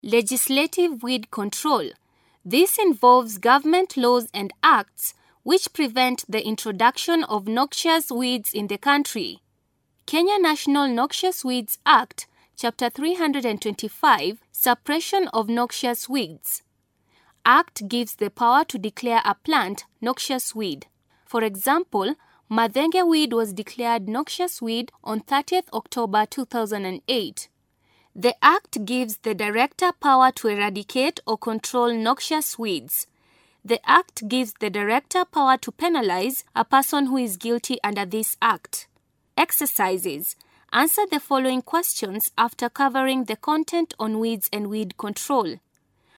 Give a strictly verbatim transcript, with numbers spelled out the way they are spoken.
Legislative weed control. This involves government laws and acts which prevent the introduction of noxious weeds in the country. Kenya National Noxious Weeds Act, Chapter three hundred twenty-five, Suppression of Noxious Weeds. Act gives the power to declare a plant noxious weed. For example, Madhenge weed was declared noxious weed on thirtieth October two thousand eight. The Act gives the Director power to eradicate or control noxious weeds. The Act gives the Director power to penalize a person who is guilty under this Act. Exercises. Answer the following questions after covering the content on weeds and weed control.